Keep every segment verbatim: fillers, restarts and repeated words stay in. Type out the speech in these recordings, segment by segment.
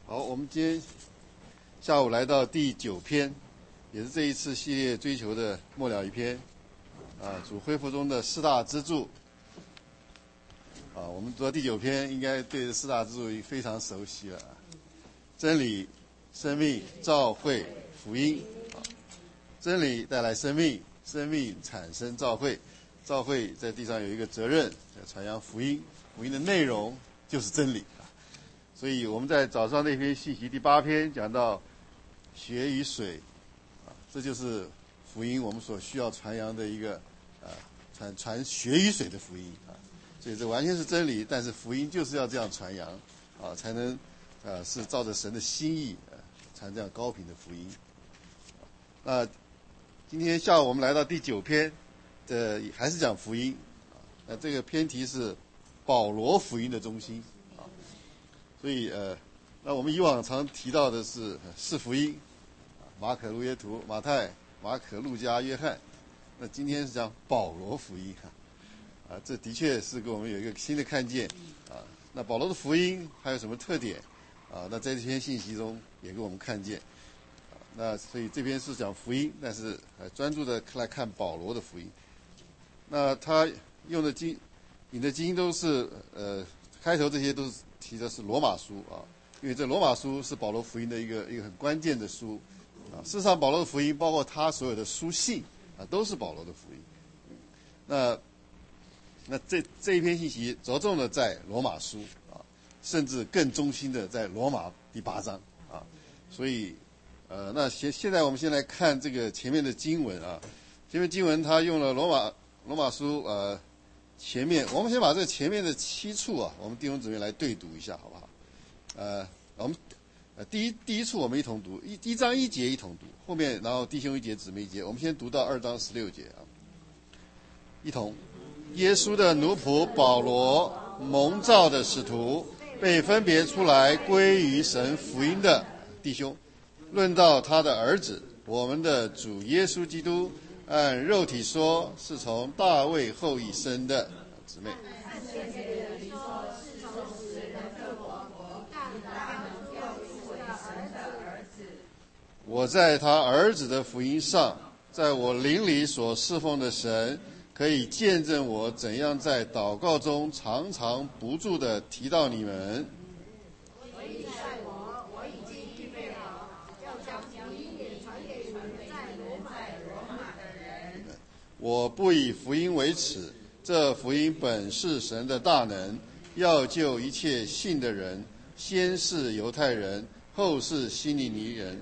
好，我们今天下午来到第九篇，也是这一次系列追求的末了一篇啊，主恢复中的四大支柱啊。我们读到第九篇，应该对四大支柱已非常熟悉了啊。真理、生命、召会、福音啊。真理带来生命，生命产生召会，召会在地上有一个责任，要传扬福音，福音的内容就是真理。所以我们在早上那篇信息第八篇讲到血与水啊，这就是福音我们所需要传扬的一个啊传传血与水的福音啊，所以这完全是真理，但是福音就是要这样传扬啊，才能啊是照着神的心意啊传这样高品的福音。那今天下午我们来到第九篇的还是讲福音啊，那这个篇题是保罗福音的中心。所以呃，那我们以往常提到的是四福音，马可、路耶图、马太、马可、路加、约翰。那今天是讲保罗福音啊，啊，这的确是给我们有一个新的看见啊。那保罗的福音还有什么特点啊？那在这篇信息中也给我们看见。啊、那所以这边是讲福音，但是呃专注的来看保罗的福音。那他用的经引的经都是呃开头这些都是。提的是罗马书啊，因为这罗马书是保罗福音的一个一个很关键的书啊。事实上，保罗的福音包括他所有的书信啊，都是保罗的福音。那那这这一篇信息着重的在罗马书啊，甚至更中心的在罗马第八章啊。所以呃，那现现在我们先来看这个前面的经文啊，前面经文他用了罗马罗马书呃。前面我们先把这前面的七处啊，我们弟兄姊妹来对读一下，好不好？呃，我们呃第一第一处我们一同读，一一章一节一同读，后面然后弟兄一节姊妹一节，我们先读到二章十六节啊，一同。耶稣的奴仆保罗，蒙召的使徒，被分别出来归于神福音的弟兄，论到他的儿子，我们的主耶稣基督。按肉体说，是从大卫后裔生的姊妹。我在他儿子的福音上，在我灵里所侍奉的神，可以见证我怎样在祷告中常常不住地提到你们。我不以福音为耻，这福音本是神的大能，要救一切信的人，先是犹太人，后是希利尼人。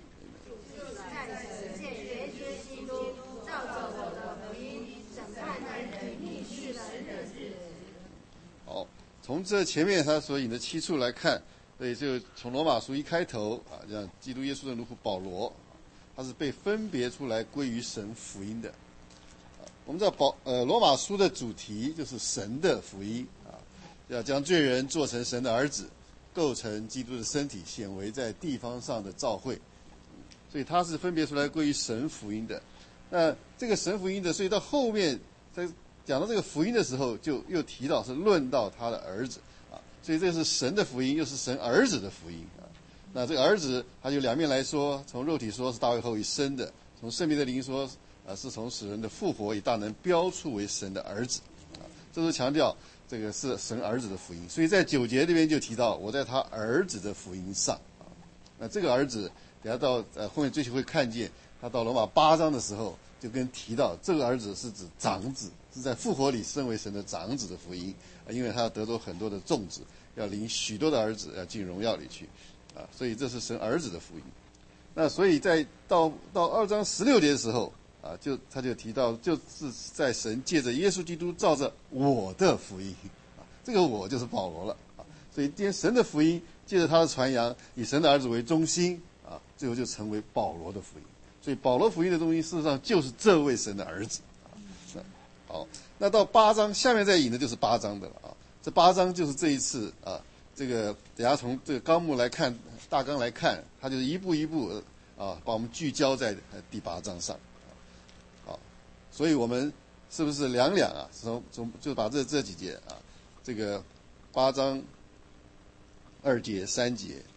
好，从这前面他所引的七处来看，所以就从罗马书一开头啊，让基督耶稣的奴仆保罗，他是被分别出来归于神福音的。我们知道保呃罗马书的主题就是神的福音啊，要将罪人做成神的儿子，构成基督的身体，显为在地方上的召会。所以他是分别出来归于神福音的。那这个神福音的，所以到后面在讲到这个福音的时候，就又提到是论到他的儿子啊，所以这是神的福音，又是神儿子的福音啊。那这个儿子他就两面来说，从肉体说是大卫后裔生的，从圣灵的灵说。啊，是从使人的复活以大能标出为神的儿子，啊，这是强调这个是神儿子的福音。所以在九节这边就提到，我在他儿子的福音上啊。那这个儿子，等下到呃后面追求会看见，他到罗马八章的时候，就跟提到这个儿子是指长子，是在复活里身为神的长子的福音啊，因为他要得着很多的众子，要领许多的儿子要进荣耀里去啊，所以这是神儿子的福音。那所以在到到二章十六节的时候。啊，就他就提到，就是在神借着耶稣基督照着我的福音，啊，这个我就是保罗了啊。所以今天神的福音借着他的传扬，以神的儿子为中心啊，最后就成为保罗的福音。所以保罗福音的中心，事实上就是这位神的儿子啊。好，那到八章下面再引的就是八章的了啊。这八章就是这一次啊，这个等下从这个纲目来看，大纲来看，他就是一步一步啊，把我们聚焦在第八章上。所以我们是不是两两啊？从从就把这这几节啊，这个八章二节三节啊，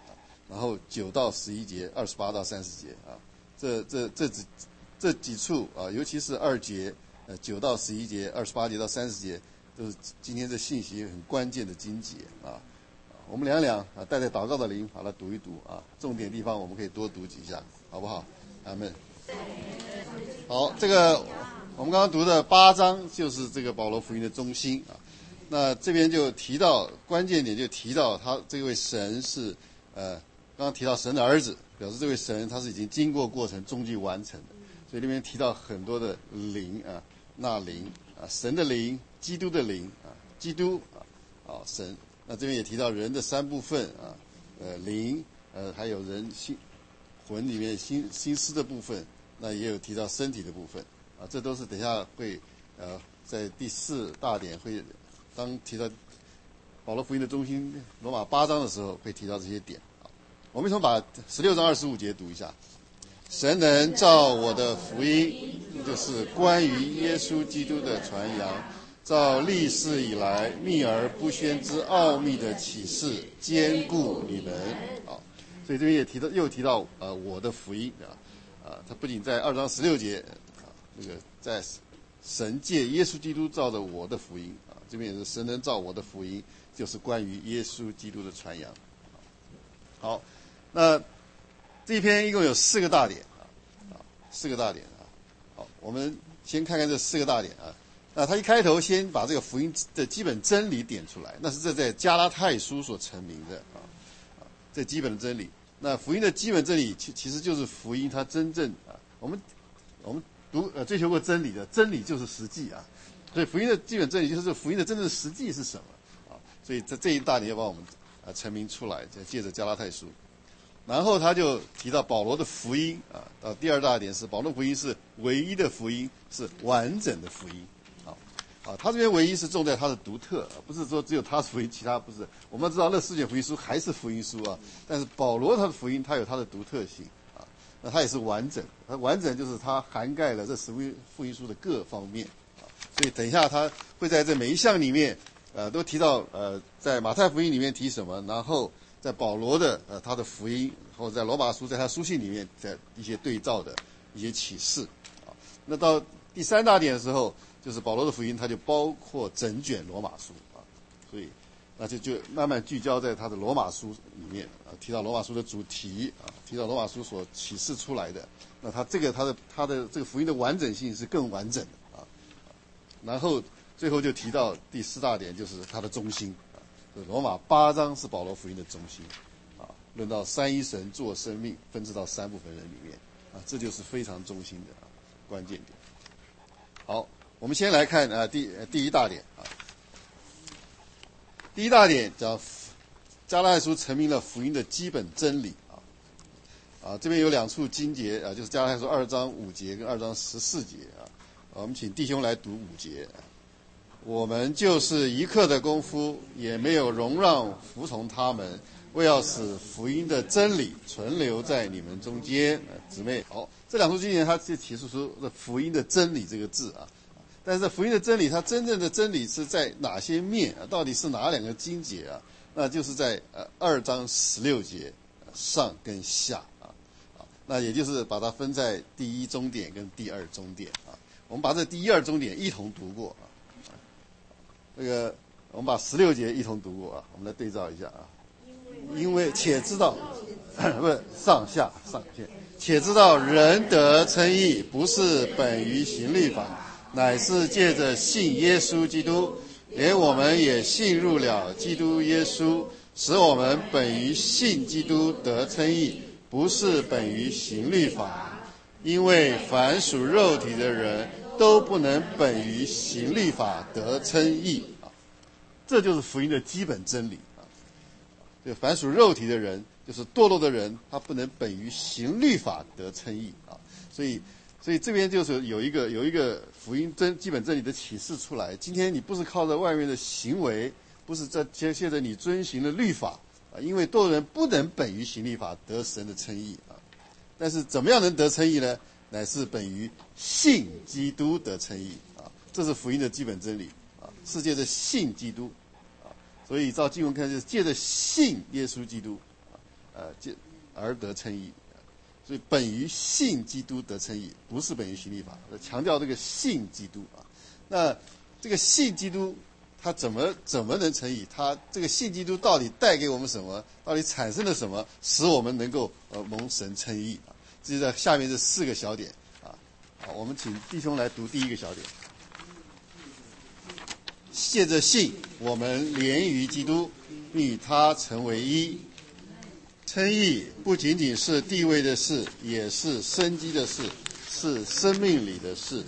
然后九到十一节，二十八到三十节啊，这这这几这几处啊，尤其是二节，呃，九到十一节，二十八节到三十节，都是今天这信息很关键的经节啊。我们两两啊，带着祷告的灵，好了，读一读啊，重点地方我们可以多读几下，好不好？阿们。好，这个我们刚刚读的八章就是这个保罗福音的中心啊。那这边就提到关键点，就提到他这位神是呃，刚刚提到神的儿子，表示这位神他是已经经过过程，终极完成的。所以这边提到很多的灵啊，那灵啊，神的灵，基督的灵啊，基督啊，啊神。那这边也提到人的三部分啊，呃灵，呃还有人心魂里面心心思的部分，那也有提到身体的部分啊，这都是等一下会呃在第四大点会当提到保罗福音的中心罗马八章的时候会提到这些点啊。我们从把十六章二十五节读一下，神能照我的福音，就是关于耶稣基督的传扬。照历世以来秘而不宣之奥秘的启示，坚固你们啊！所以这边也提到，又提到呃我的福音啊啊！他不仅在二章十六节啊，那个在神借耶稣基督照着我的福音啊，这边也是神能照我的福音，就是关于耶稣基督的传扬。好，那这一篇一共有四个大点啊啊，四个大点啊。好，我们先看看这四个大点啊。那他一开头先把这个福音的基本真理点出来，那是这在加拉太书所成名的啊啊，这基本的真理。那福音的基本真理其其实就是福音它真正啊，我们我们读呃追求过真理的，真理就是实际啊，所以福音的基本真理就是福音的真正实际是什么啊？所以这这一大点要帮我们啊成名出来，借着加拉太书。然后他就提到保罗的福音啊，到第二大点是保罗福音是唯一的福音，是完整的福音。啊，他这边唯一是重在他的独特，不是说只有他是福音，其他不是。我们知道那四卷福音书还是福音书啊，但是保罗他的福音，他有他的独特性啊，那他也是完整，他完整就是他涵盖了这十福音书的各方面啊，所以等一下他会在这每一项里面，呃，都提到呃，在马太福音里面提什么，然后在保罗的呃他的福音，或者在罗马书在他书信里面的一些对照的一些启示啊，那到第三大点的时候。就是保罗的福音，它就包括整卷罗马书啊，所以那就就慢慢聚焦在他的罗马书里面啊，提到罗马书的主题啊，提到罗马书所启示出来的，那他这个他的他的这个福音的完整性是更完整的啊。然后最后就提到第四大点，就是它的中心啊，罗马八章是保罗福音的中心啊，论到三一神做生命分支到三部分人里面啊，这就是非常中心的啊关键点。好。我们先来看啊，第第一大点啊，第一大点讲加拉太书成名了福音的基本真理啊啊，这边有两处经节啊，就是加拉太书二章五节跟二章十四节啊，我们请弟兄来读五节。我们就是一刻的功夫，也没有容让服从他们，为要使福音的真理存留在你们中间。姊妹，好，这两处经节他就提出出福音的真理这个字啊。但是福音的真理，它真正的真理是在哪些面啊？到底是哪两个经节啊？那就是在呃二章十六节上跟下啊啊，那也就是把它分在第一中点跟第二中点啊。我们把这第一二中点一同读过啊。这个我们把十六节一同读过啊，我们来对照一下啊。因为且知道，不是上下上下，且知道人得称义不是本于行律法。乃是借着信耶稣基督，连我们也信入了基督耶稣，使我们本于信基督得称义，不是本于行律法。因为凡属肉体的人都不能本于行律法得称义啊，这就是福音的基本真理啊。就凡属肉体的人，就是堕落的人，他不能本于行律法得称义啊，所以。所以这边就是有一个有一个福音真基本真理的启示出来。今天你不是靠着外面的行为，不是在借借着你遵行的律法啊，因为堕人不能本于行律法得神的称义啊。但是怎么样能得称义呢？乃是本于信基督得称义啊，这是福音的基本真理啊，是借着信基督啊。所以照经文看，就是借着信耶稣基督啊， 呃而得称义。所以本于信基督得称义，不是本于行律法，强调这个信基督啊。那这个信基督他怎么怎么能称义？他这个信基督到底带给我们什么？到底产生了什么，使我们能够呃蒙神称义啊？这就在下面这四个小点啊。好，我们请弟兄来读第一个小点。借着信，我们连于基督，并与他成为一。称义不仅仅是地位的事，也是生机的事，是生命里的事。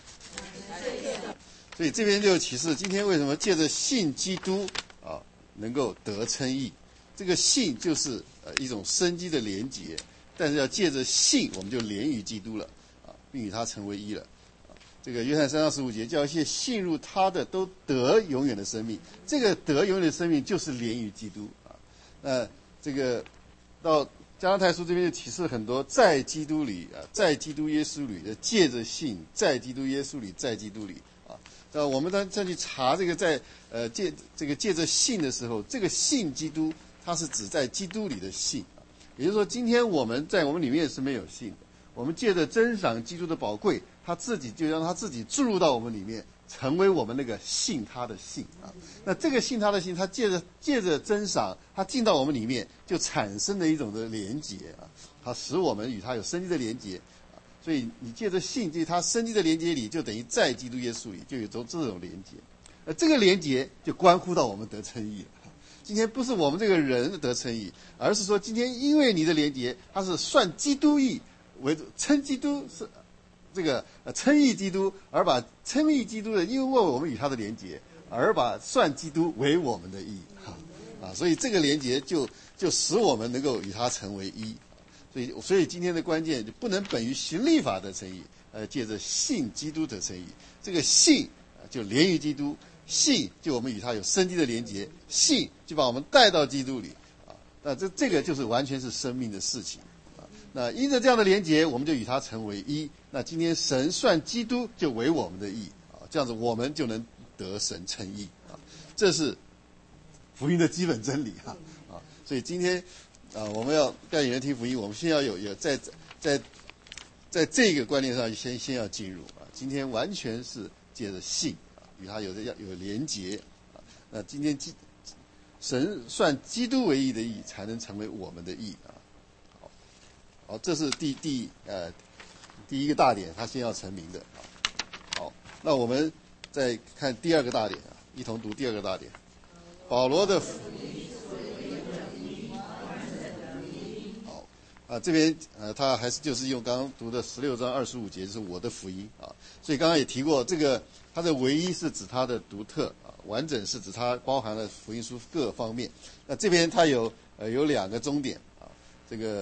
所以这边就启示，今天为什么借着信基督啊，能够得称义？这个信就是呃一种生机的连结，但是要借着信，我们就连于基督了啊，并与他成为一了。啊，这个约翰三章十五节，叫一切信入他的都得永远的生命。这个得永远的生命就是连于基督啊。那这个到加拉太书这边就启示很多，在基督里啊，在基督耶稣里，借着信，在基督耶稣里，在基督里啊。那我们当再去查这个在呃借这个借着信的时候，这个信基督，它是指在基督里的信啊。也就是说，今天我们在我们里面是没有信的，我们借着珍赏基督的宝贵，他自己就让他自己注入到我们里面，成为我们那个信他的信啊。那这个信他的信，他借着借着珍赏，他进到我们里面，就产生了一种的连结啊，它使我们与他有生机的连结啊。所以你借着信进他生机的连结里，就等于在基督耶稣里就有种这种连结。呃，这个连结就关乎到我们得称义了。今天不是我们这个人得称义，而是说今天因为你的连结，他是算基督义为主，称基督是这个呃称义基督，而把称义基督的，因为我们与他的连结，而把算基督为我们的义哈啊，所以这个连结就就使我们能够与他成为一。所以所以今天的关键就不能本于行律法得称义，呃，借着信基督得称义。这个信就连于基督。信就我们与他有生机的连结，信就把我们带到基督里啊。那这这个就是完全是生命的事情啊。那因着这样的连结，我们就与他成为一。那今天神算基督就为我们的义啊，这样子我们就能得神称义啊。这是福音的基本真理哈啊。所以今天啊，我们要带领人听福音，我们先要有有在在在这个观念上先先要进入啊。今天完全是借着信。与他有要有连结啊，那今天基神算基督为义的义，才能成为我们的义啊。好，好，这是第第呃第一个大点，他先要成名的啊。好，那我们再看第二个大点啊，一同读第二个大点。保罗的好啊，这边呃他还是就是用刚刚读的十六章二十五节，就是我的福音啊。所以刚刚也提过这个。它的唯一是指它的独特啊，完整是指它包含了福音书各方面。那这边它有呃有两个终点啊，这个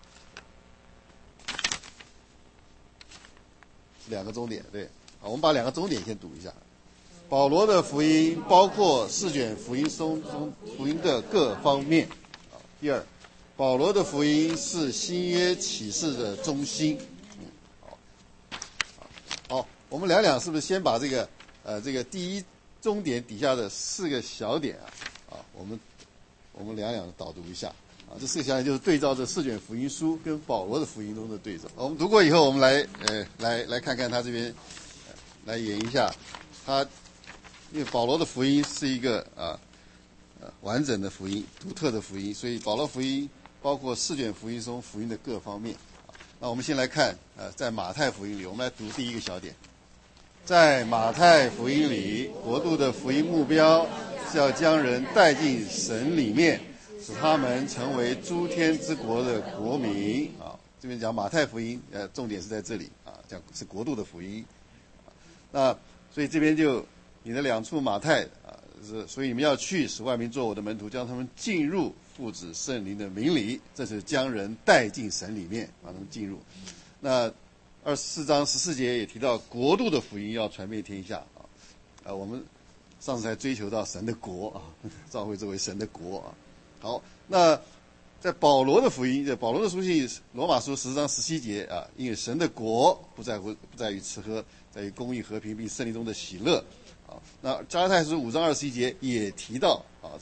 两个终点对啊，我们把两个终点先读一下。保罗的福音包括四卷福音书中福音的各方面啊。第二，保罗的福音是新约启示的中心。嗯，好，好。我们两两是不是先把这个呃这个第一终点底下的四个小点啊啊我们我们两两导读一下啊，这四个小点就是对照这四卷福音书跟保罗的福音中的对照。我们读过以后，我们来呃来来看看他这边、呃、来演一下他，因为保罗的福音是一个啊呃完整的福音，独特的福音，所以保罗福音包括四卷福音中福音的各方面。那我们先来看呃在马太福音里，我们来读第一个小点。在马太福音里，国度的福音目标是要将人带进神里面，使他们成为诸天之国的国民啊。这边讲马太福音，呃，重点是在这里啊，讲是国度的福音。那所以这边就你的两处马太啊，是所以你们要去，使万民做我的门徒，将他们进入父子圣灵的名里，这是将人带进神里面，把他们进入。那二十四章十四节也提到国度的福音要传遍天下啊，啊，我们上次才追求到神的国啊，召会作为神的国啊。好，那在保罗的福音，在保罗的书信罗马书十章十七节啊，因为神的国不在乎不在于吃喝，在于公义和平并圣灵中的喜乐啊。那加拉太书五章二十一节也提到啊，这个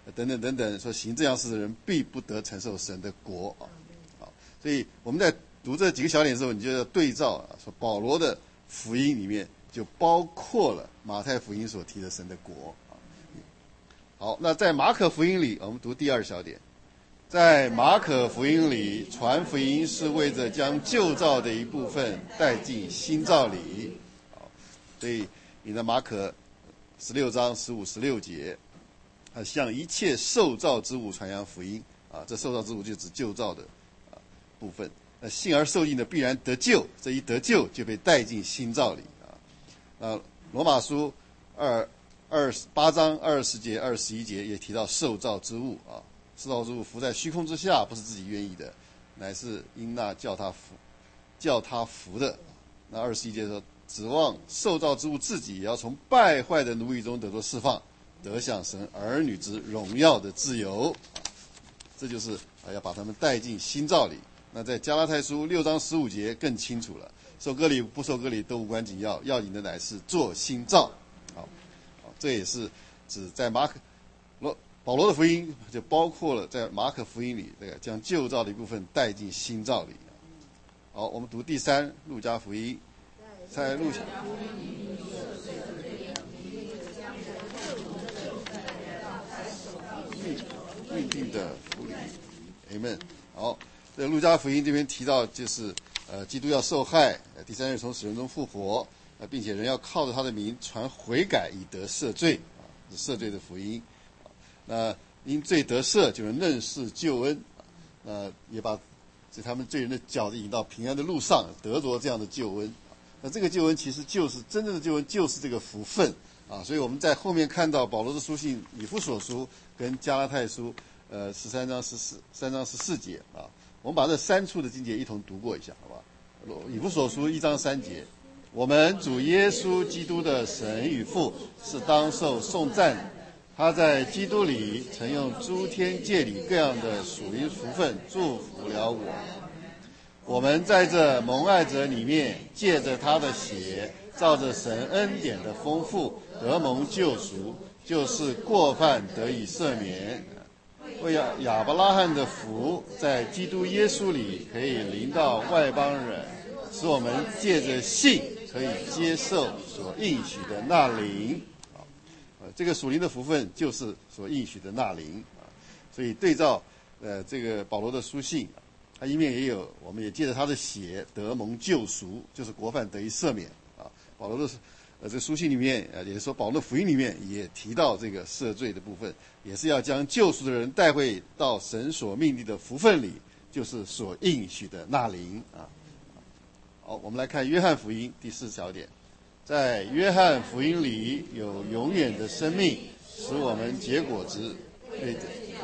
等等等等，说行这样事的人必不得承受神的国啊。好，所以我们在读这几个小点的时候，你就要对照啊，说保罗的福音里面就包括了马太福音所提的神的国啊。好，那在马可福音里，我们读第二小点，在马可福音里，传福音是为着将旧造的一部分带进新造里。好，所以你的马可十六章十五、十六节。啊，向一切受造之物传扬福音啊，这受造之物就指旧造的啊部分。那信而受印的必然得救，这一得救就被带进新造里啊。啊，罗马书二二八章二十节、二十一节也提到受造之物啊，受造之物伏在虚空之下，不是自己愿意的，乃是因那叫他服叫他服的。那二十一节说，指望受造之物自己也要从败坏的奴役中得到释放。得享神儿女之荣耀的自由，这就是啊要把他们带进新造里。那在加拉太书六章十五节更清楚了，受割礼不受割礼都无关紧要，要紧的乃是做新造。好，好，这也是指在马可罗保罗的福音就包括了在马可福音里这个将旧造的一部分带进新造里。好，我们读第三路加福音，在路加。命定的福利 ，Amen。好，在路加福音这边提到，就是呃，基督要受害，第三日从死人中复活，呃，并且人要靠着他的名传悔改，以得赦罪啊，是赦罪的福音。那因罪得赦，就能认识救恩，那也把这他们罪人的脚引到平安的路上，得着这样的救恩。那这个救恩其实就是真正的救恩，就是这个福分啊。所以我们在后面看到保罗的书信以弗所书跟加拉太书，呃，十三章十四三章十四节啊，我们把这三处的经节一同读过一下，好吧？以弗所书一章三节，我们主耶稣基督的神与父是当受颂赞，他在基督里曾用诸天界里各样的属灵福分祝福了我。我们在这蒙爱者里面，借着他的血，照着神恩典的丰富，得蒙救赎，就是过犯得以赦免。为亚伯拉罕的福，在基督耶稣里可以临到外邦人，使我们借着信可以接受所应许的那灵。啊，这个属灵的福分就是所应许的那灵啊。所以对照呃这个保罗的书信。他一面也有，我们也借着他的血得蒙救赎，就是国犯得以赦免啊。保罗的呃这书信里面，呃也是说保罗的福音里面也提到这个赦罪的部分，也是要将救赎的人带回到神所命定的福分里，就是所应许的那灵啊。好，我们来看约翰福音第四小点，在约翰福音里有永远的生命，使我们结果子，对的，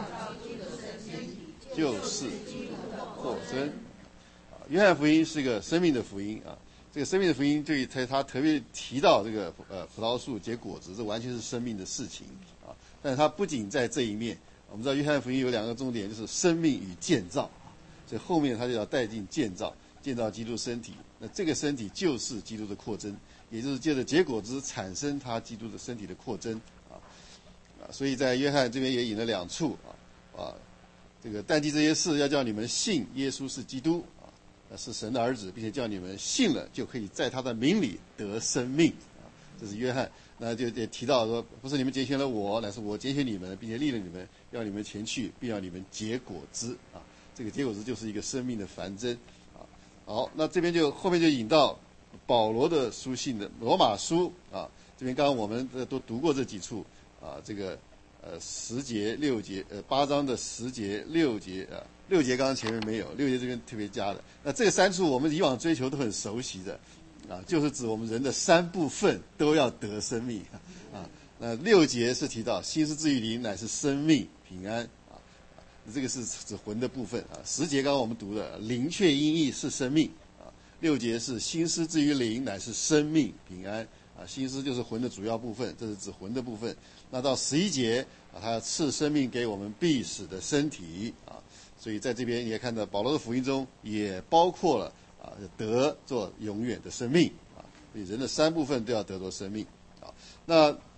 就是扩增。约翰福音是个生命的福音啊，这个生命的福音对他他特别提到这个呃葡萄树结果子，这完全是生命的事情啊。但是他不仅在这一面，我们知道约翰福音有两个重点，就是生命与建造，所以后面他就要带进建造，建造基督身体。那这个身体就是基督的扩增，也就是借着结果子产生他基督的身体的扩增啊啊。所以在约翰这边也引了两处啊啊。这个但记这些事，要叫你们信耶稣是基督啊，是神的儿子，并且叫你们信了，就可以在他的名里得生命啊。这是约翰，那就也提到说，不是你们拣选了我，乃是我拣选你们，并且立了你们，要你们前去，并要你们结果子啊。这个结果子就是一个生命的繁增啊。好，那这边就后面就引到保罗的书信的罗马书啊，这边刚刚我们都读过这几处啊，这个。呃，十节六节，呃，八章的十节六节啊，六节刚刚前面没有，六节这边特别加的。那这个三处我们以往追求都很熟悉的，啊，就是指我们人的三部分都要得生命啊。那六节是提到心思志于灵乃是生命平安啊，这个是指魂的部分啊。十节刚刚我们读的灵却音译是生命啊，六节是心思志于灵乃是生命平安。啊，心思就是魂的主要部分，这是指魂的部分。那到十一节啊，他要赐生命给我们必死的身体啊，所以在这边你也看到保罗的福音中也包括了啊，得做永远的生命啊，所以人的三部分都要得着生命啊。那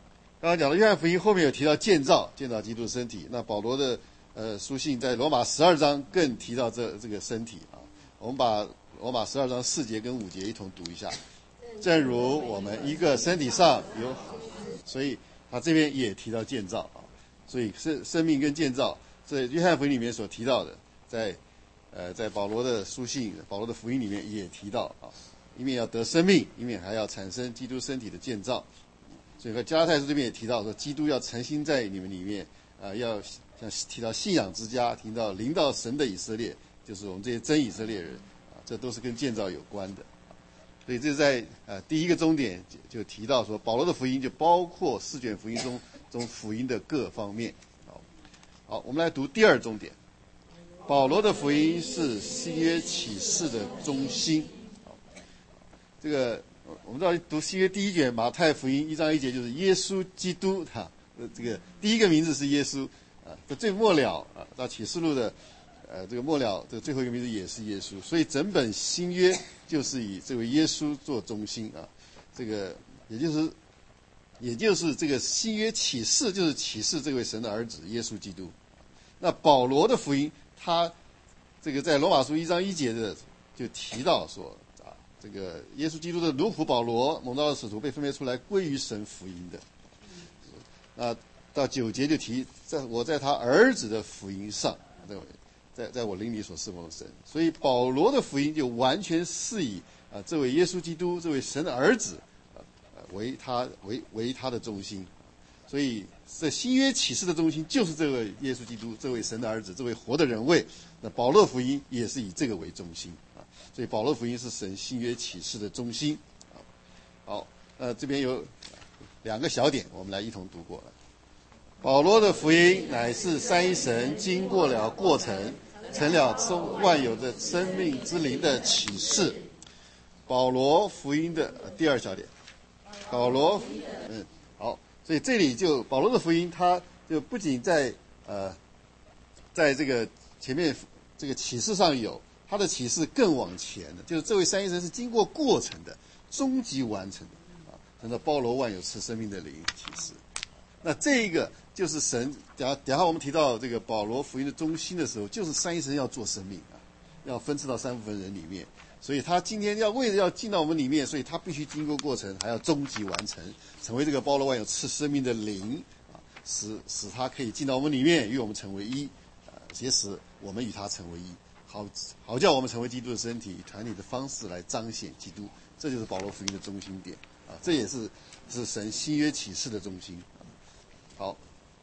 刚刚讲的约翰福音后面有提到建造，建造基督的身体。那保罗的呃书信在罗马十二章更提到这这个身体啊。我们把罗马十二章四节跟五节一同读一下。正如我们一个身体上有，所以他这边也提到建造啊。所以生生命跟建造，这约翰福音里面所提到的，在呃在保罗的书信、保罗的福音里面也提到啊。一面要得生命，一面还要产生基督身体的建造。所以和加拉太书这边也提到说，基督要诚心在你们里面，啊、呃，要像提到信仰之家，提到临到神的以色列，就是我们这些真以色列人，啊，这都是跟建造有关的。所以这是在呃第一个终点就就提到说，保罗的福音就包括四卷福音中中福音的各方面。好，好，我们来读第二终点，保罗的福音是新约启示的中心。好，这个。我们知道读新约第一卷马太福音一章一节就是耶稣基督，哈，这个第一个名字是耶稣啊，这最末了啊，到启示录的呃这个末了，这个最后一个名字也是耶稣，所以整本新约就是以这位耶稣做中心啊，这个也就是也就是这个新约启示就是启示这位神的儿子耶稣基督。那保罗的福音，他这个在罗马书一章一节的就提到说。这个耶稣基督的奴仆保罗，蒙召的使徒，被分别出来归于神福音的。那到九节就提，在我在他儿子的福音上，在在我灵里所侍奉的神。所以保罗的福音就完全是以啊这位耶稣基督这位神的儿子啊为他为为他的中心。所以这新约启示的中心就是这位耶稣基督，这位神的儿子，这位活的人位。那保罗福音也是以这个为中心。所以保罗福音是神新约启示的中心。好，呃，这边有两个小点，我们来一同读过了。保罗的福音乃是三一神经过了过程，成了中万有的生命之灵的启示。保罗福音的第二小点，保罗，嗯，好，所以这里就保罗的福音，他就不仅在呃，在这个前面这个启示上有。他的启示更往前的，就是这位三一神是经过过程的，终极完成的啊，成了包罗万有赐生命的灵启示。那这一个就是神，等下等下我们提到这个保罗福音的中心的时候，就是三一神要做生命啊，要分赐到三部分人里面，所以他今天要为了要进到我们里面，所以他必须经过过程，还要终极完成，成为这个包罗万有赐生命的灵啊，使使他可以进到我们里面，与我们成为一啊，也使我们与他成为一。好，好叫我们成为基督的身体，以团体的方式来彰显基督，这就是保罗福音的中心点啊！这也是是神新约启示的中心。好，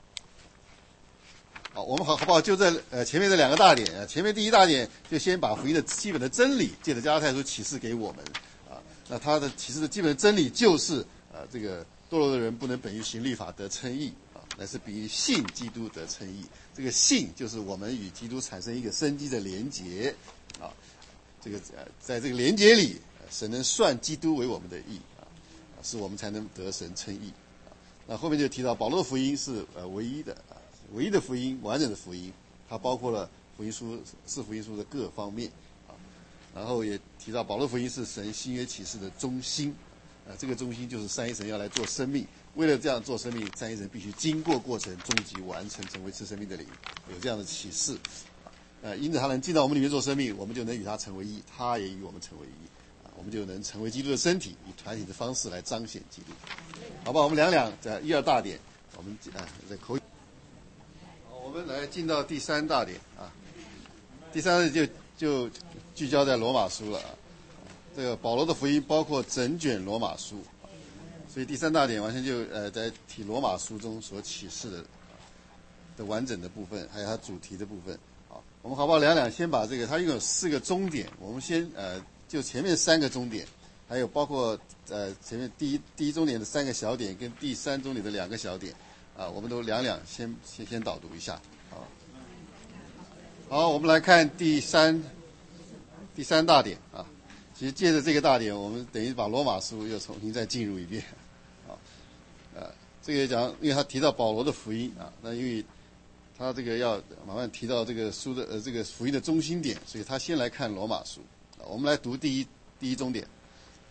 好，我们好好不好？就在呃前面这两个大点啊，前面第一大点就先把福音的基本的真理，借着加拉太书启示给我们啊。那他的启示的基本的真理就是啊，这个堕落的人不能本于行律法得称义啊，乃是比信基督得称义。这个信就是我们与基督产生一个生机的连结啊，这个呃，在这个连结里，神能算基督为我们的义啊，使我们才能得神称义啊。那后面就提到保罗的福音是呃唯一的啊，唯一的福音，完整的福音，它包括了福音书四福音书的各方面啊。然后也提到保罗福音是神新约启示的中心啊，这个中心就是三一神要来做生命。为了这样做生命，三一神必须经过过程，终极完成，成为赐生命的灵，有这样的启示。呃，因此他能进到我们里面做生命，我们就能与他成为一，他也与我们成为一，啊，我们就能成为基督的身体，以团体的方式来彰显基督。好吧，我们两两在一二大点，我们啊在口语。好，我们来进到第三大点啊，第三大点就就聚焦在罗马书了啊。这个保罗的福音包括整卷罗马书。所以第三大点完全就呃在提罗马书中所启示的的完整的部分，还有它主题的部分。好，我们好不好两两先把这个，它一共有四个终点，我们先呃就前面三个终点，还有包括呃前面第一第一终点的三个小点跟第三终点的两个小点啊，我们都两两先先先导读一下。好，好，我们来看第三第三大点啊。其实借着这个大点，我们等于把罗马书又重新再进入一遍，啊，呃，这个讲，因为他提到保罗的福音啊，那因为他这个要慢慢提到这个书的呃这个福音的中心点，所以他先来看罗马书。啊，我们来读第一第一终点，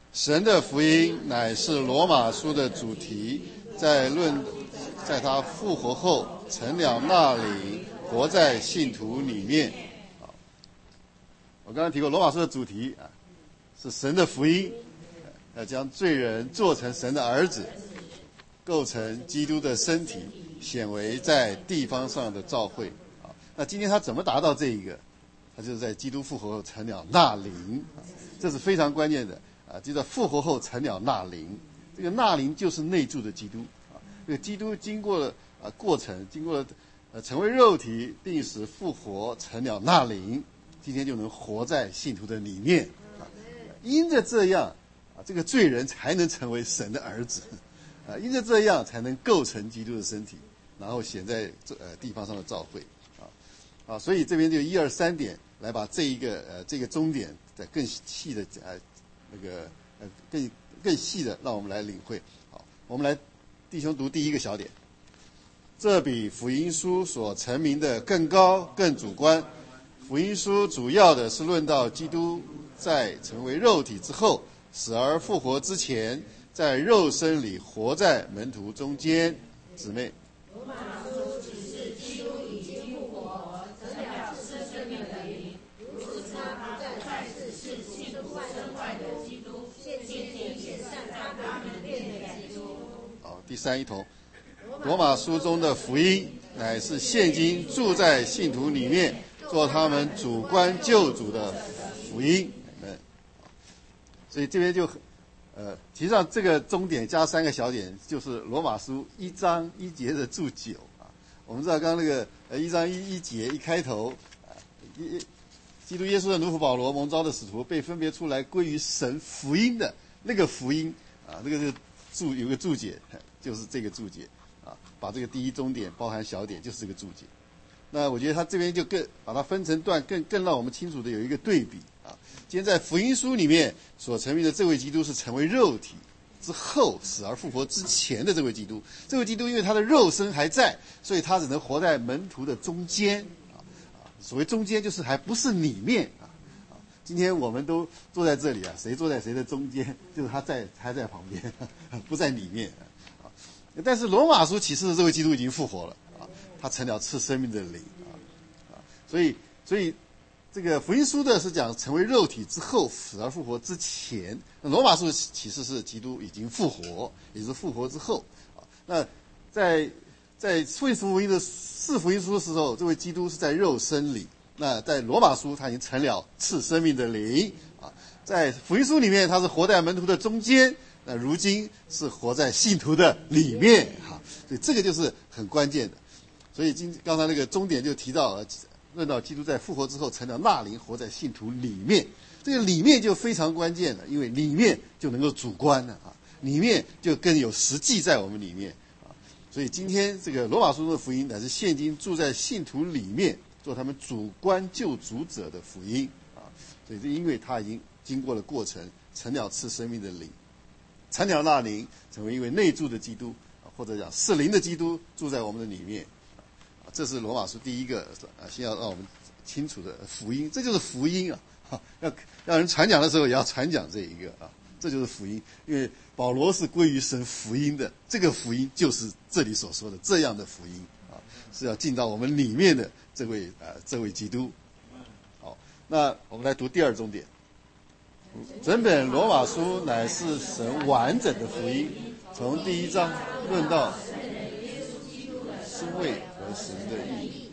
神的福音乃是罗马书的主题，在论在他复活后成了那灵，活在信徒里面。我刚刚提过，罗马书的主题啊是神的福音，要将罪人做成神的儿子，构成基督的身体，显为在地方上的召会。啊，那今天他怎么达到这一个？他就是在基督复活后成了那灵，这是非常关键的啊！就在复活后成了那灵，这个那灵就是内住的基督啊。这个基督经过了啊过程，经过了呃成为肉体，定时复活，成了那灵，今天就能活在信徒的里面啊。因着这样啊，这个罪人才能成为神的儿子啊，因着这样才能构成基督的身体，然后显在呃地方上的召会啊啊，所以这边就一二三点来把这一个呃这个终点再更细的呃那个呃更更细的让我们来领会。好，我们来弟兄读第一个小点，这比福音书所陈明的更高更主观。福音书主要的是论到基督在成为肉体之后，死而复活之前，在肉身里活在门徒中间。姊妹， 罗马书只是基督已经复活，成了赐生命的灵，如此他再次是基督身外的基督，现今也是他他们变的基督。 好，第三一同，罗马书中的福音乃是现今住在信徒里面，做他们主观救主的福音。嗯，所以这边就呃，实际上这个终点加三个小点，就是罗马书一章一节的注九啊。我们知道刚刚那个呃一章一一节一开头啊，一基督耶稣的奴仆保罗蒙召的使徒被分别出来归于神福音的那个福音啊，那个是注有个注解，就是这个注解啊，把这个第一终点包含小点就是这个注解。那我觉得他这边就更把它分成段，更更让我们清楚的有一个对比啊。今天在福音书里面所成名的这位基督是成为肉体之后死而复活之前的这位基督。这位基督因为他的肉身还在，所以他只能活在门徒的中间啊啊。所谓中间就是还不是里面啊啊。今天我们都坐在这里啊，谁坐在谁的中间，就是他在还在旁边，不在里面啊。但是罗马书启示的这位基督已经复活了啊，他成了赐生命的灵啊啊。所以所以。这个福音书的是讲成为肉体之后死而复活之前，那罗马书启示是基督已经复活，也是复活之后啊。那在在四福音的四福音书的时候，这位基督是在肉身里；那在罗马书他已经成了赐生命的灵啊。在福音书里面他是活在门徒的中间，那如今是活在信徒的里面啊。所以这个就是很关键的。所以今刚才那个终点就提到论到基督在复活之后成了那灵，活在信徒里面，这个里面就非常关键了，因为里面就能够主观了啊，里面就更有实际在我们里面啊。所以今天这个罗马书中的福音乃是现今住在信徒里面，做他们主观救主者的福音啊。所以这因为他已经经过了过程，成了赐生命的灵，成了那灵，成为一位内住的基督啊，或者讲是灵的基督住在我们的里面。这是罗马书第一个啊，先要让我们清楚的福音，这就是福音啊！哈，要让人传讲的时候也要传讲这一个啊，这就是福音。因为保罗是归于神福音的，这个福音就是这里所说的这样的福音啊，是要进到我们里面的这位啊这位基督。好，那我们来读第二重点，整本罗马书乃是神完整的福音，从第一章论到身位和神的义，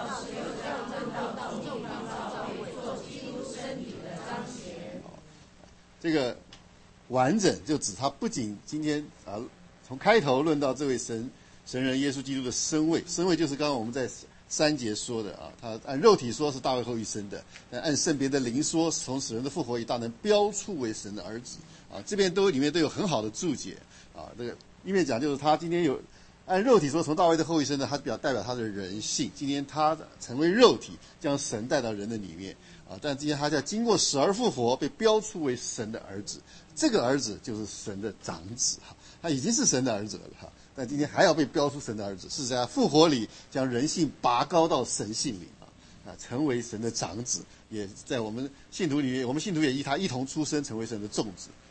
这个完整就指他不仅今天啊，从开头论到这位神神人耶稣基督的身位，身位就是刚刚我们在三节说的啊，他按肉体说是大卫后裔生的，但按圣别的灵说，从死人的复活以大能标出为神的儿子啊，这边都里面都有很好的注解啊，这个一面讲就是他今天有。按肉体说，从大卫的后裔生的，他表代表他的人性。今天他成为肉体，将神带到人的里面啊。但今天他在经过死而复活，被标出为神的儿子。这个儿子就是神的长子哈，他已经是神的儿子了哈。但今天还要被标出神的儿子，是在复活里将人性拔高到神性里啊啊，成为神的长子。也在我们信徒里面，我们信徒也依他一同出生，成为神的众子啊。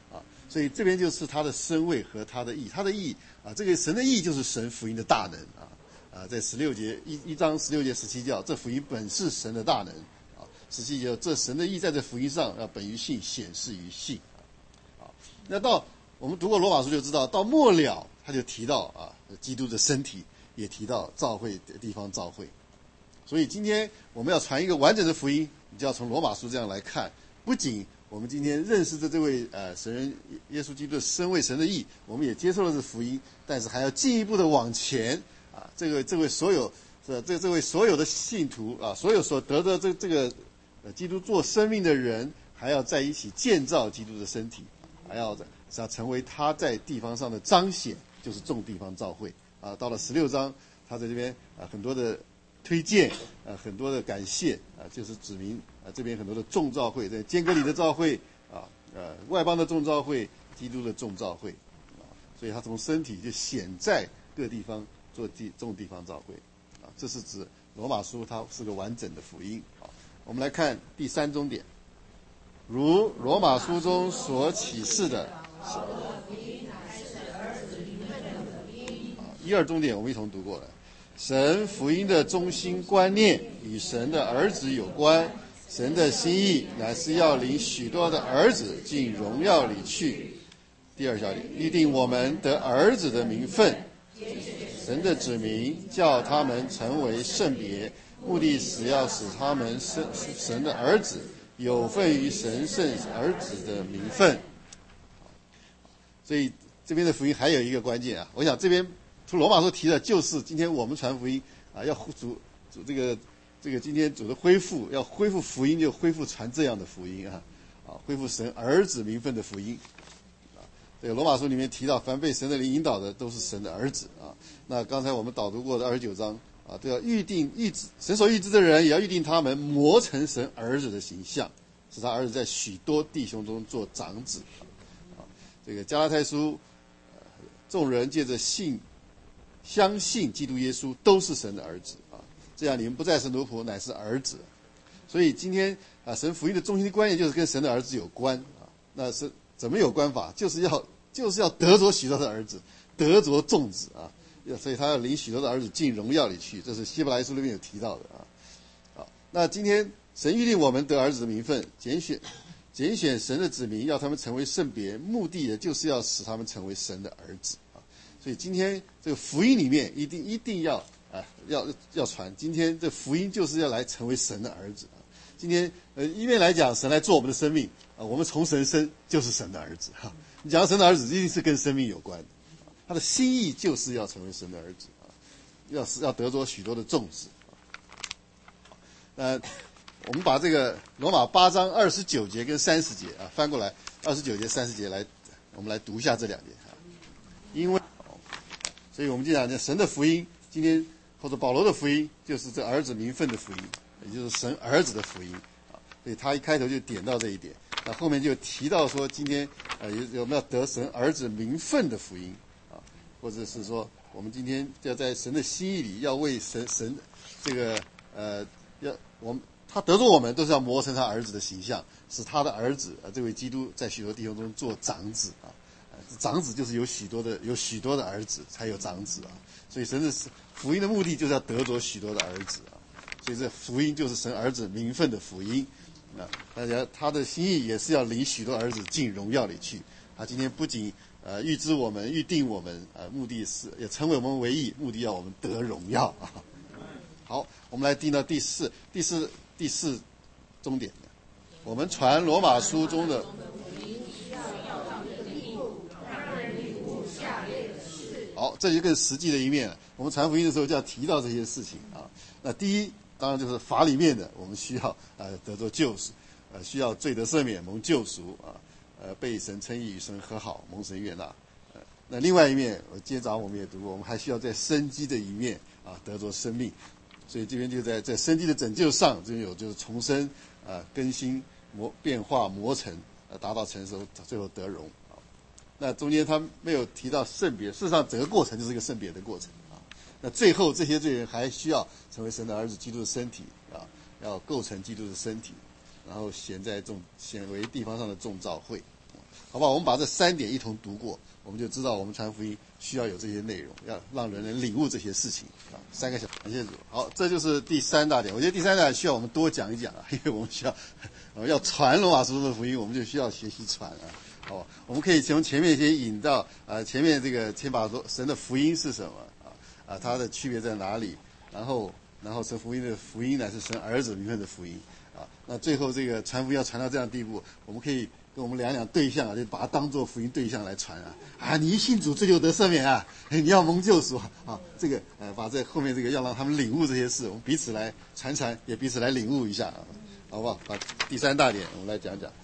所以这边就是他的身位和他的义，他的义啊，这个神的义就是神福音的大能啊啊，在十六节一一章十六节十七节，这福音本是神的大能啊，十七节这神的义在这福音上要本于信，显示于信啊。那到我们读过罗马书就知道，到末了他就提到啊，基督的身体，也提到召会的地方召会。所以今天我们要传一个完整的福音，你就要从罗马书这样来看，不仅我们今天认识的这位呃神人耶稣基督的身为神的义，我们也接受了这福音，但是还要进一步的往前啊，这个这位所有这这这位所有的信徒啊，所有所得的这这个呃基督做生命的人，还要在一起建造基督的身体，还要要成为他在地方上的彰显，就是众地方召会啊。到了十六章，他在这边啊很多的推荐啊，很多的感谢啊，就是指明啊这边很多的众召会，在坚革里的召会啊，呃外邦的众召会，基督的众召会啊，所以他从身体就显在各地方做地众地方召会啊，这是指罗马书它是个完整的福音啊。我们来看第三中点，如罗马书中所启示的，啊一二中点我们一同读过了。神福音的中心观念与神的儿子有关，神的心意乃是要领许多的儿子进荣耀里去。第二小点，立定我们得儿子的名分，神的子民叫他们成为圣别，目的是要使他们神神的儿子有份于神圣儿子的名分。所以这边的福音还有一个关键啊，我想这边从罗马书提的就是今天我们传福音啊，要主主这个这个今天主的恢复，要恢复福音就恢复传这样的福音啊啊，恢复神儿子名分的福音啊。这个罗马书里面提到，凡被神的灵引导的都是神的儿子啊。那刚才我们导读过的二十九章啊，都要预定预知神所预知的人，也要预定他们磨成神儿子的形象，使他儿子在许多弟兄中做长子啊。这个加拉太书，呃，众人借着信。相信基督耶稣都是神的儿子啊，这样你们不再是奴仆，乃是儿子。所以今天啊，神福音的中心的观念就是跟神的儿子有关啊。那是怎么有关法？就是要就是要得着许多的儿子，得着众子啊。所以他要领许多的儿子进荣耀里去，这是希伯来书里面有提到的啊。好，那今天神预定我们得儿子的名分，拣选拣选神的子民，要他们成为圣别，目的也就是要使他们成为神的儿子。所以今天这个福音里面一定一定要啊要要传，今天这福音就是要来成为神的儿子啊。今天呃一面来讲神来做我们的生命啊，我们从神生就是神的儿子哈、啊。你讲到神的儿子，一定是跟生命有关的，他的心意就是要成为神的儿子啊，要是要得着许多的众子啊。呃，我们把这个罗马八章二十九节跟三十节啊翻过来，二十九节三十节来，我们来读一下这两节啊，因为。所以我们就讲神的福音，今天或者保罗的福音，就是这儿子名分的福音，也就是神儿子的福音啊。所以他一开头就点到这一点，那后面就提到说，今天呃有我们要得神儿子名分的福音啊，或者是说我们今天要在神的心意里，要为神神这个呃要我们他得着我们都是要磨成他儿子的形象，使他的儿子啊这位基督在许多弟兄中做长子啊。长子就是有许多的有许多的儿子才有长子啊，所以神的福音的目的就是要得着许多的儿子啊，所以这福音就是神儿子名分的福音啊。大家他的心意也是要领许多儿子进荣耀里去。他今天不仅呃预知我们预定我们呃目的是也成为我们为义，目的要我们得荣耀啊。好，我们来听到第四第四第四终点，我们传罗马书中的。好，这就更实际的一面了。我们传福音的时候就要提到这些事情啊。那第一，当然就是法里面的，我们需要呃得着救赎，呃需要罪得赦免，蒙救赎啊，呃被神称义，与神和好，蒙神悦纳。呃，那另外一面，今天早上我们也读过，我们还需要在生机的一面啊得着生命。所以这边就在在生机的拯救上，这边有就是重生啊、呃、更新、磨变化、磨成，呃达到成熟，最后得荣。那中间他没有提到圣别，事实上整个过程就是一个圣别的过程啊。那最后这些罪人还需要成为神的儿子，基督的身体啊，要构成基督的身体，然后显在众显为地方上的众召会。 好不好？我们把这三点一同读过，我们就知道我们传福音需要有这些内容，要让人能领悟这些事情啊。三个小，感谢主。好，这就是第三大点。我觉得第三大点需要我们多讲一讲啊，因为我们需要呃要传罗马书的福音，我们就需要学习传啊。好，我们可以从前面先引到呃前面这个先把神的福音是什么啊啊，它的区别在哪里？然后然后神福音的福音乃是神儿子名分的福音啊。那最后这个传福音要传到这样的地步，我们可以跟我们两两对象啊，就把它当做福音对象来传啊啊！你一信主罪就得赦免啊，你要蒙救赎啊！这个呃，把这后面这个要让他们领悟这些事，我们彼此来传传，也彼此来领悟一下啊，好不好？把第三大点我们来讲讲。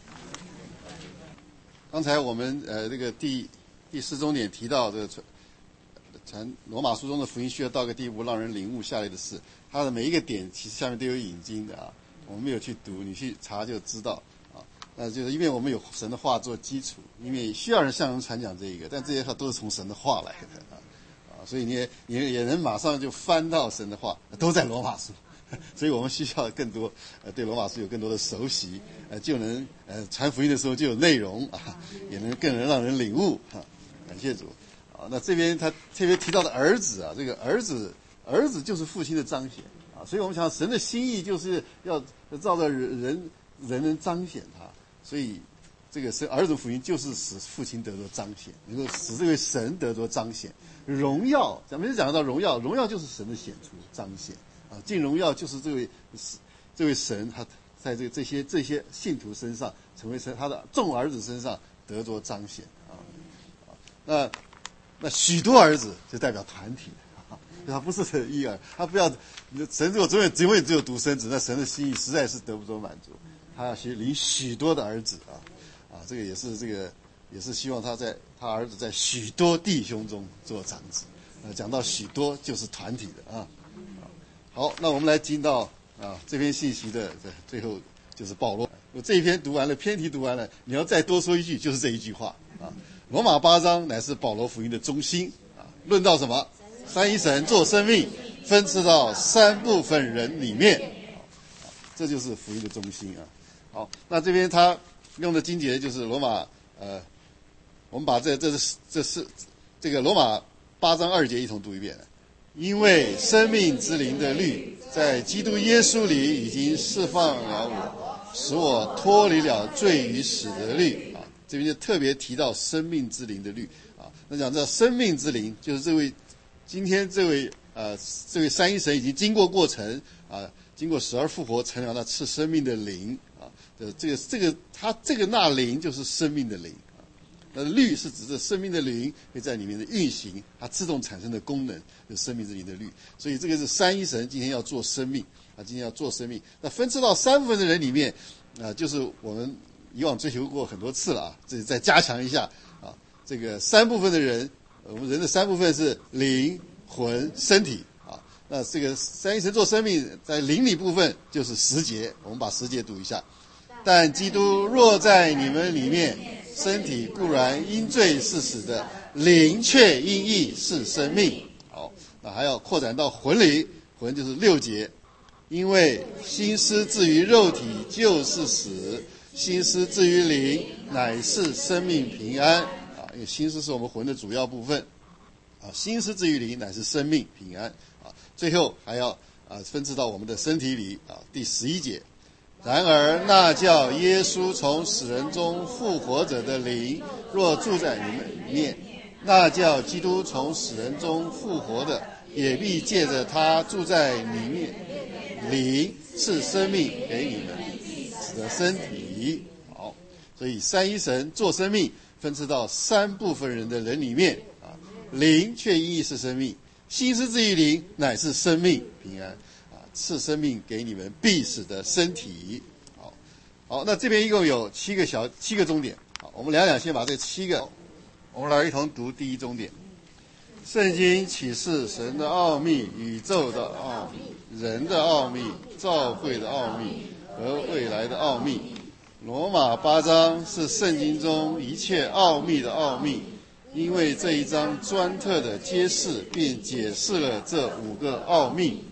刚才我们呃这个第第四中点提到这个传传罗马书中的福音需要到个地步，让人领悟下来的事，它的每一个点其实下面都有引经的啊，我们没有去读，你去查就知道。那就是因为我们有神的话做基础，因为需要人向人传讲这一个，但这些话都是从神的话来的啊，啊，所以你也你也能马上就翻到神的话，都在罗马书，所以我们需要更多呃对罗马书有更多的熟悉，呃就能呃传福音的时候就有内容啊，也能更能让人领悟啊，感谢主啊。那这边他特别提到的儿子啊，这个儿子儿子就是父亲的彰显啊，所以我们想神的心意就是要照着人人能彰显他。所以，这个是儿子福音，就是使父亲得着彰显，能够使这位神得着彰显，荣耀。咱们就讲到荣耀，荣耀就是神的显出彰显啊，尽荣耀就是这位这位神，他在这这些这些信徒身上，成为神他的众儿子身上得着彰显啊。啊，那那许多儿子就代表团体。他不是一儿，他不要神如果永远永远只有独生子，那神的心意实在是得不着满足。他要去领许多的儿子啊，啊，这个也是这个也是希望他在他儿子在许多弟兄中做长子。呃，讲到许多就是团体的啊。好，那我们来进到啊这篇信息的最后就是保罗。我这一篇读完了，篇题读完了，你要再多说一句，就是这一句话啊。罗马八章乃是保罗福音的中心啊，论到什么？三一神做生命，分赐到三部分人里面，啊，这就是福音的中心啊。好，那这边他用的经节就是罗马，呃，我们把这这是这是这个罗马八章二节一同读一遍。因为生命之灵的律在基督耶稣里已经释放了我，使我脱离了罪与死的律啊。这边就特别提到生命之灵的律啊。那讲这生命之灵就是这位今天这位呃这位三一神已经经过过程啊，经过死而复活，成了他赐生命的灵。呃，这个这个他这个那灵就是生命的灵啊，那律是指着生命的灵会在里面的运行，它自动产生的功能，就是生命之灵的律。所以这个是三一神今天要做生命啊，今天要做生命。那分支到三部分的人里面啊，就是我们以往追求过很多次了啊，这再加强一下啊，这个三部分的人，我们人的三部分是灵、魂、身体。那这个三一神做生命在灵里部分就是十节，我们把十节读一下。但基督若在你们里面，身体固然因罪是死的，灵却因义是生命。好，那还要扩展到魂里，魂就是六节。因为心思至于肉体就是死，心思至于灵乃是生命平安。啊，因为心思是我们魂的主要部分。啊，心思至于灵乃是生命平安。啊，最后还要啊分支到我们的身体里。啊，第十一节。然而那叫耶稣从死人中复活者的灵若住在你们里面，那叫基督从死人中复活的也必借着他住在里面，灵赐生命给你们的身体。好，所以三一神做生命分支到三部分人的人里面啊，灵却因义是生命，心思至于灵乃是生命平安。赐生命给你们必死的身体。好，好，那这边一共有七个小七个终点。好，我们两两先把这七个，我们来一同读第一终点。圣经启示神的奥秘、宇宙的奥秘、人的奥秘、教会的奥秘和未来的奥秘。罗马八章是圣经中一切奥秘的奥秘，因为这一章专特的揭示并解释了这五个奥秘。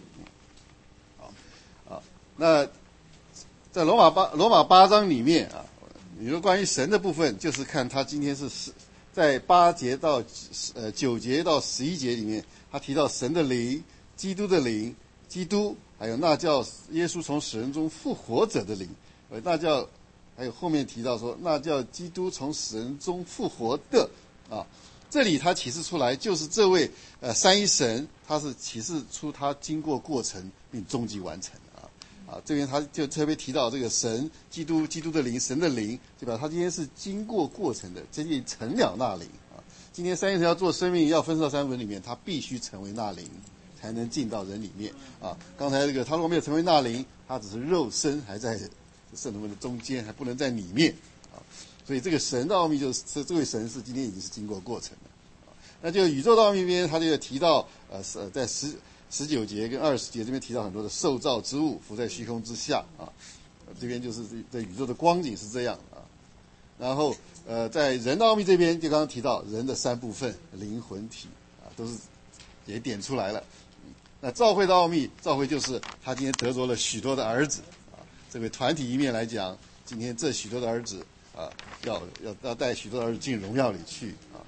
那在罗马八罗马八章里面啊， 你说关于神的部分，就是看他今天是十在八节到呃九节到十一节里面，他提到神的灵、基督的灵、基督，还有那叫耶稣从死人中复活者的灵，呃，那叫还有后面提到说那叫基督从死人中复活的啊。这里他启示出来，就是这位呃三一神，他是启示出他经过过程并终极完成啊啊！这边他就特别提到这个神、基督、基督的灵、神的灵，对吧？他今天是经过过程的，这里成了那灵啊。今天三一神要做生命，要分到三分里面，他必须成为那灵，才能进到人里面啊。刚才这个他如果没有成为那灵，他只是肉身还在圣徒们的中间，还不能在里面啊。所以这个神的奥秘就是这这位神是今天已经是经过过程的，啊，那就宇宙的奥秘边他就提到呃呃在十十九节跟二十节这边提到很多的受造之物浮在虚空之下啊，这边就是在宇宙的光景是这样啊，然后呃在人的奥秘这边就刚刚提到人的三部分灵魂体啊都是也点出来了，那教会的奥秘，教会就是他今天得着了许多的儿子啊，这个团体一面来讲，今天这许多的儿子。啊，要要要带许多儿子进荣耀里去啊！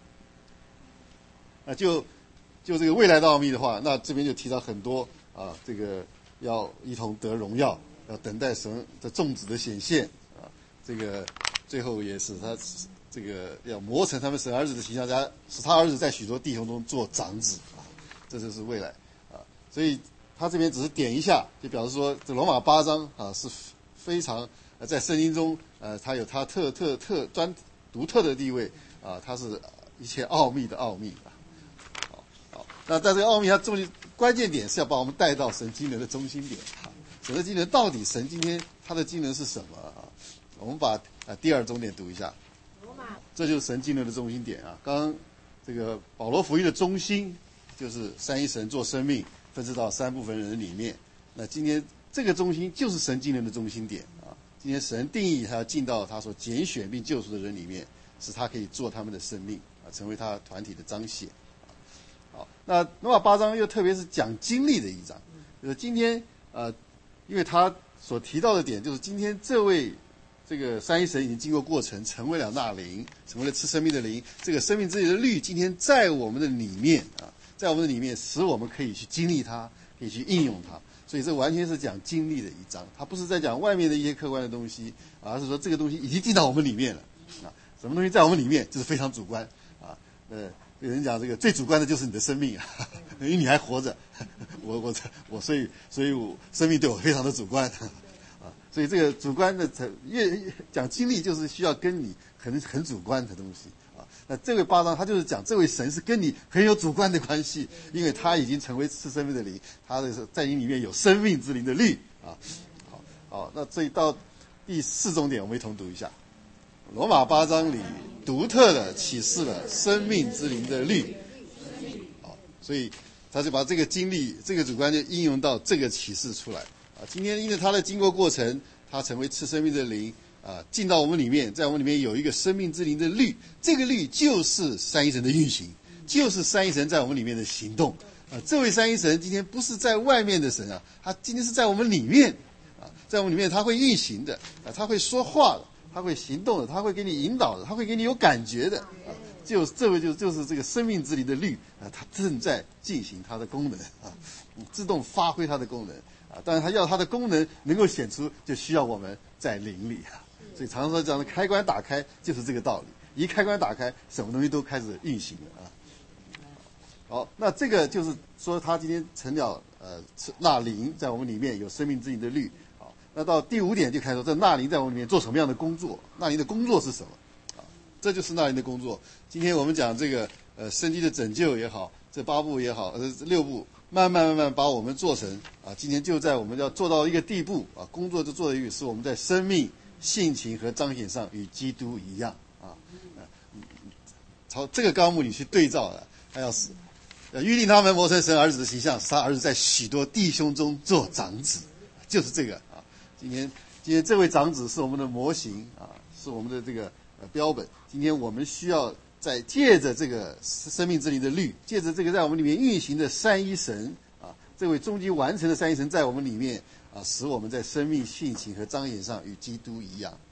那就就这个未来的奥秘的话，那这边就提到很多啊，这个要一同得荣耀，要等待神的众子的显现啊，这个最后也是他这个要磨成他们神儿子的形象，加使他儿子在许多弟兄中做长子啊，这就是未来啊。所以他这边只是点一下，就表示说这罗马八章啊是非常。在圣经中，呃，它有它特特特专独特的地位啊，它是一切奥秘的奥秘啊。好，好，那在这个奥秘，它重关键点是要把我们带到神经能的中心点啊。神的经能到底神今天它的经能是什么啊？我们把啊第二重点读一下，这就是神经能的中心点啊。刚刚这个保罗福音的中心就是三一神做生命分支到三部分人里面，那今天这个中心就是神经能的中心点。今天神定义他要进到他所拣选并救赎的人里面，使他可以做他们的生命啊，成为他团体的彰显。好，那罗马八章又特别是讲经历的一章，就是今天呃，因为他所提到的点就是今天这位这个三一神已经经过过程，成为了那灵，成为了赐生命的灵，这个生命之力的律今天在我们的里面啊，在我们的里面，使我们可以去经历它，可以去应用它。所以这完全是讲经历的一章，它不是在讲外面的一些客观的东西，而是说这个东西已经进到我们里面了啊。什么东西在我们里面，就是非常主观啊。呃，有人讲这个最主观的就是你的生命啊，因为你还活着，我我我所以所以我生命对我非常的主观啊。所以这个主观的越越讲经历，就是需要跟你很很主观的东西。那这位八章他就是讲这位神是跟你很有主观的关系，因为他已经成为赐生命的灵，他的在你里面有生命之灵的律啊。好，好，那这一到第四重点，我们一同读一下。罗马八章里独特的启示了生命之灵的律。好，所以他就把这个经历、这个主观就应用到这个启示出来啊。今天因为他的经过过程，他成为赐生命的灵。啊，进到我们里面，在我们里面有一个生命之灵的律，这个律就是三一神的运行，就是三一神在我们里面的行动。啊，这位三一神今天不是在外面的神啊，他今天是在我们里面啊，在我们里面他会运行的啊，他会说话的，他会行动的，他会给你引导的，他会给你有感觉的啊，就这位就就是这个生命之灵的律啊，他正在进行它的功能啊，自动发挥它的功能啊，当然他要它的功能能够显出，就需要我们在灵里啊。所以常说讲的开关打开就是这个道理，一开关打开，什么东西都开始运行了啊。好，那这个就是说他今天成了呃那灵在我们里面有生命之灵的律。好，那到第五点就开始说这那灵在我们里面做什么样的工作？那灵的工作是什么？啊，这就是那灵的工作。今天我们讲这个呃生机的拯救也好，这八步也好，呃六步。慢慢慢慢把我们做成啊，今天就在我们要做到一个地步啊，工作就做的一个是我们在生命、性情和彰显上与基督一样啊，朝这个纲目你去对照的，他要是呃预定他们磨成神儿子的形象，使他儿子在许多弟兄中做长子，就是这个啊。今天今天这位长子是我们的模型啊，是我们的这个呃标本。今天我们需要。在借着这个生命之灵的律，借着这个在我们里面运行的三一神啊，这位终极完成的三一神在我们里面啊，使我们在生命、性情和彰显上与基督一样。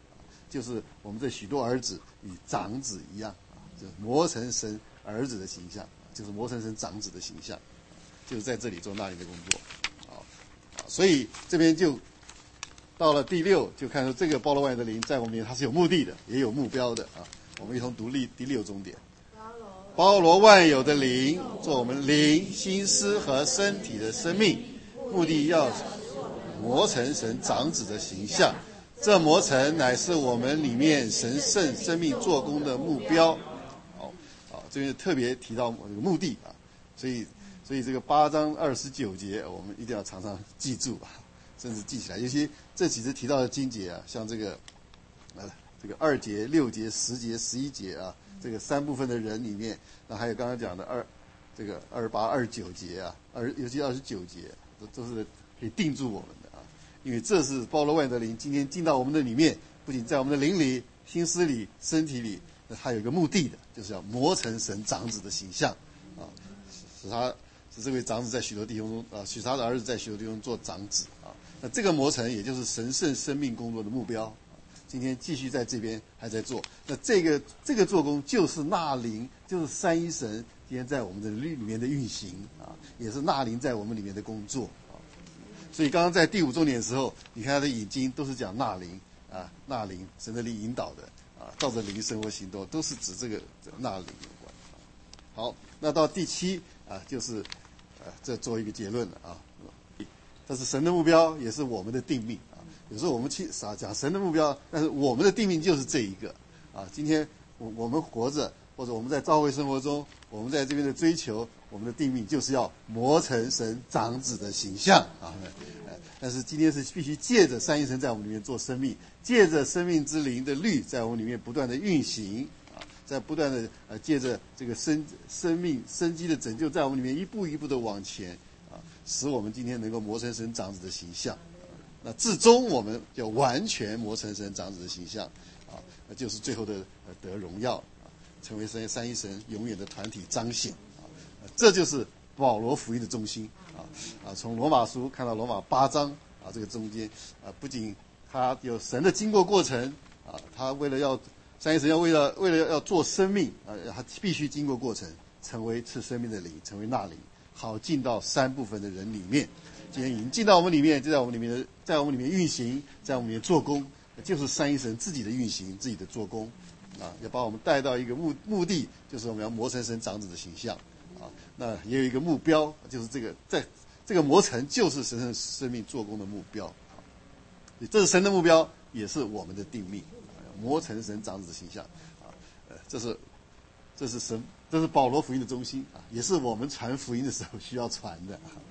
就是我们这许多儿子与长子一样啊，就是磨成神儿子的形象，就是磨成神长子的形象，就是在这里做那灵的工作。好，所以这边就到了第六，就看出这个包罗万有的灵在我们里面它是有目的的，也有目标的啊。我们一同读历第六重点。包罗万有的灵，做我们灵、心思和身体的生命，目的要磨成神长子的形象。这磨成乃是我们里面神圣生命做工的目标。好，好，这边特别提到这个目的啊，所以，所以这个八章二十九节，我们一定要常常记住啊，甚至记起来。尤其这几次提到的经节啊，像这个，呃，这个二节、六节、十节、十一节啊。这个三部分的人里面，那还有刚刚讲的二，这个二八、二九节啊，二尤其二十九节，都都是可以定住我们的啊，因为这是包罗万有的灵，今天进到我们的里面，不仅在我们的灵里、心思里、身体里，还有一个目的的，就是要磨成神长子的形象啊，使他使这位长子在许多地方中啊，使他的儿子在许多地方做长子啊，那这个磨成也就是神圣生命工作的目标。今天继续在这边还在做，那这个这个做工就是纳灵，就是三一神今天在我们的里面的运行啊，也是纳灵在我们里面的工作啊。所以刚刚在第五重点的时候，你看他的引经都是讲纳灵啊，纳灵神的灵引导的啊，照着灵生活行动，都是指这个纳灵有关。好，那到第七啊，就是呃，这做一个结论了啊，这是神的目标，也是我们的定命。有时候我们去啊讲神的目标，但是我们的定命就是这一个啊。今天我我们活着，或者我们在教会生活中，我们在这边的追求，我们的定命就是要磨成神长子的形象啊。但是今天是必须借着三一神在我们里面做生命，借着生命之灵的律在我们里面不断的运行啊，在不断的呃借着这个生生命生机的拯救，在我们里面一步一步的往前啊，使我们今天能够磨成神长子的形象。那至终我们就完全磨成神长子的形象，啊，那就是最后的呃得荣耀，啊，成为神三一神永远的团体彰显，啊，这就是保罗福音的中心，啊啊，从罗马书看到罗马八章，啊，这个中间，啊，不仅他有神的经过过程，啊，他为了要三一神要为了为了要做生命，啊，他必须经过过程，成为赐生命的灵，成为那灵，好进到三部分的人里面。今天已经进到我们里面，就在我们里面的，在我们里面运行，在我们里面做工，就是三一神自己的运行，自己的做工，啊，要把我们带到一个目目的，就是我们要磨成神长子的形象，啊，那也有一个目标，就是这个在这个磨成就是神圣生命做工的目标，啊，这是神的目标，也是我们的定命，啊，磨成神长子的形象，啊，呃，这是这是神，这是保罗福音的中心啊，也是我们传福音的时候需要传的。啊